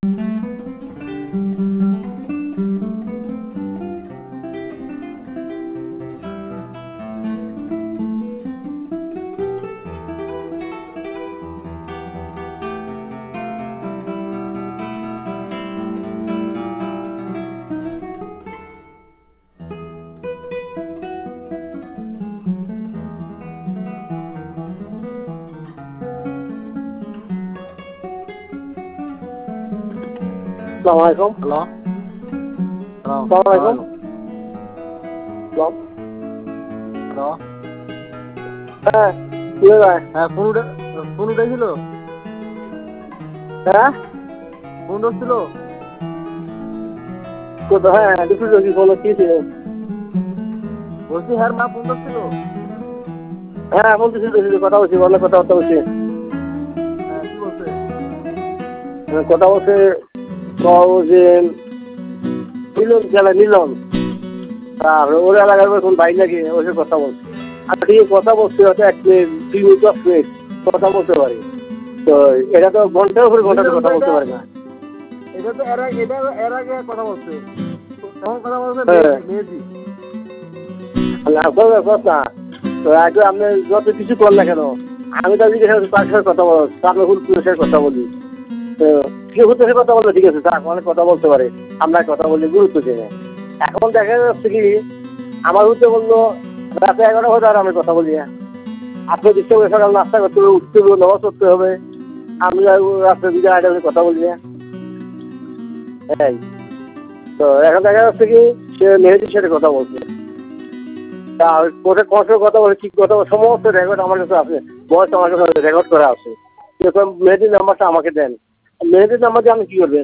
আসসালামু আলাইকুম। হ্যালো, আসসালামু আলাইকুম। Hello, hello. হ্যাঁ কি ভাই? হ্যাঁ, ফোন উঠেছিল। হ্যাঁ ফোন উঠছিল। কোথায়? হ্যাঁ দুপুর কি কোনো কি ছিল? বলছি হ্যাঁ, মা ফোন ধরছিল। হ্যাঁ এখন কিছু কথা বলছি, অনেক কথাবার্তা বলছি। হ্যাঁ, কি বলছে? কথা বলছে যে মিলন গেলে মিলন আর ওর এলাকার কোন ভাই নাকি ওসে কথা বলছে। আর ঠিক কথা বলছে হয়তো 1 মিনিট 2 মিনিট 10 মিনিট কথা বলতে পারি। তো এটা তো ঘন্টার উপরে ঘন্টা কথা বলতে পারে না। এটা তো এর আগে কথা বলছে। তখন কথা বলছে হ্যাঁ। মেহেদি। না কথা তো আগে আপনি যত কিছু করেন না কেন, আমি তো জিজ্ঞাসা তার সাথে কথা বল, তার হুল পুলিশের কথা বলি। তো কেউ হচ্ছে কথা বললে ঠিক আছে, তার অনেক কথা বলতে পারে, আপনার কথা বললে গুরুত্ব দেয় না। এখন দেখা যাচ্ছে কি আমার হতে বললো রাতে 11টা বাজে আর আমি কথা বলি না। আপনি দিচ্ছে সকাল নাস্তা করতে হবে, উঠতে হবে, নামাজ পড়তে হবে, আমি রাত্রে 2টা 2:30 বাজে কথা বলি না। এই তো এখন দেখা যাচ্ছে কি সে মেহেদির সাথে কথা বলছে। তা কোথায় কত কথা বলে ঠিক কথা বলে সমস্ত রেকর্ড আমার কাছে আছে, বয়স আমার কাছে রেকর্ড করা আছে। এরকম মেহেদির নাম্বারটা আমাকে দেন। মেহেদির নাম্বার দিয়ে আপনি কী করবেন?